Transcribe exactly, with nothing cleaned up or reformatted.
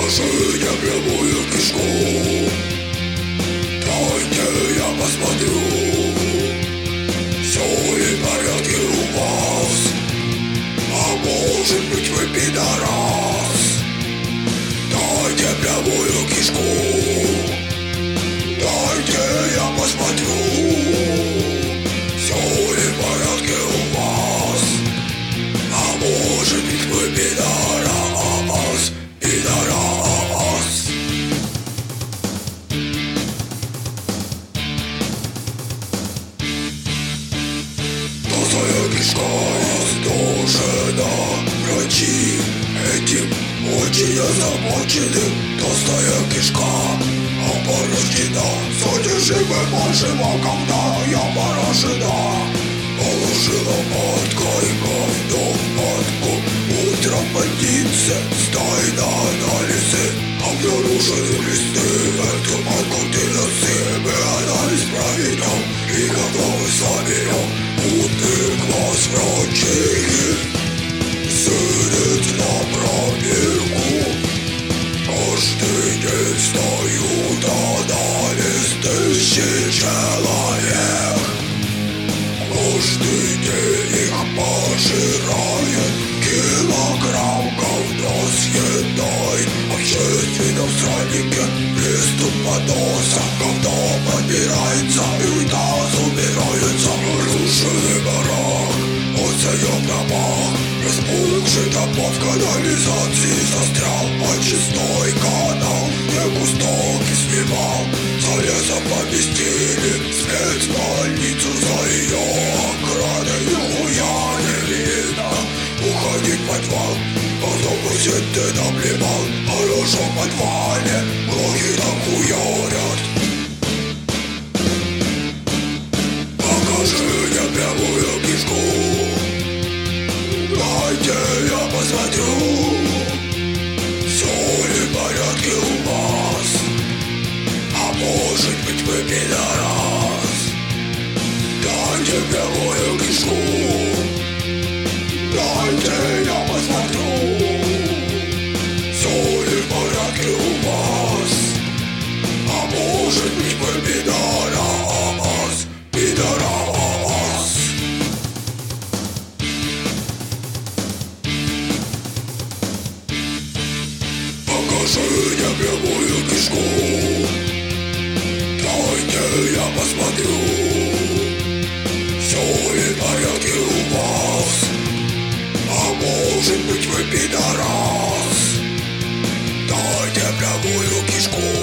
Покажи мне прямую кишку. Дайте я посмотрю, все ли в порядке у вас. А может быть вы пидорас. Дайте прямую кишку. Дайте я посмотрю, все ли в порядке у вас. А может быть вы пидорас. Пидорас. Толстая кишка изношена. Врачи этим очень озабочены. Толстая кишка опорожнена. Содержимое вашего говна я поражена. Положила маткой говно в матку. Утром в больнице сдай на анализы. Обнаружены листы, эту матку ты носи. Мы анализ проведем и готовы соберем. Умный глаз врачи сидит на пробирку. Каждый день встают анализ тысячи человек. Каждый день их пожирает килограмм говна с едой. В общественном садике приступ поноса. Говно подбирается и унитаз убирается. Разрушенный барак, отсаём домах. Распухший топор в канализации застрял. Очистной канал дегустовки снимал. За лесом поместили спецбольницу. За ее оградой нихуя не видно. Уходить в подвал, в автобусе ты наплевал. Хорошо в подвале, блоки там хуярят. Покажи мне прямую кишку. Дайте я посмотрю, все ли в порядке у вас. А может быть вы пидорас. Дайте прямую кишку. Дайте я посмотрю, все ли в порядке у вас. А может быть вы пидорас. Пидорас. Покажи мне прямую кишку. Дайте я посмотрю, все ли в порядке у вас. А может быть вы пидорас. Дайте прямую кишку.